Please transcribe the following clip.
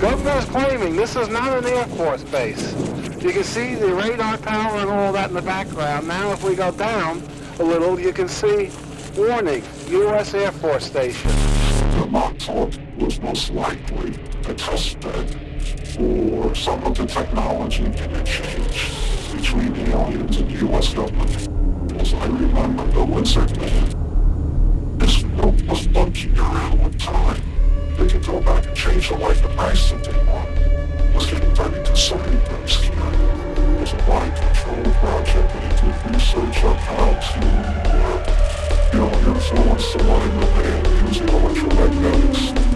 Government is claiming this is not an Air Force base. You can see the radar tower and all that in the background. Now if we go down a little, you can see warning, U.S. Air Force Station. The Montauk was most likely a test bed for some of the technology interchange between the aliens and the U.S. government. As I remember, the Lizard Man, his note was bunking around one time. They could go back and change the light the price that they want. It was getting ready to sign things here. It was a mind control project and he did research on how to influence the mind of man using electromagnetics.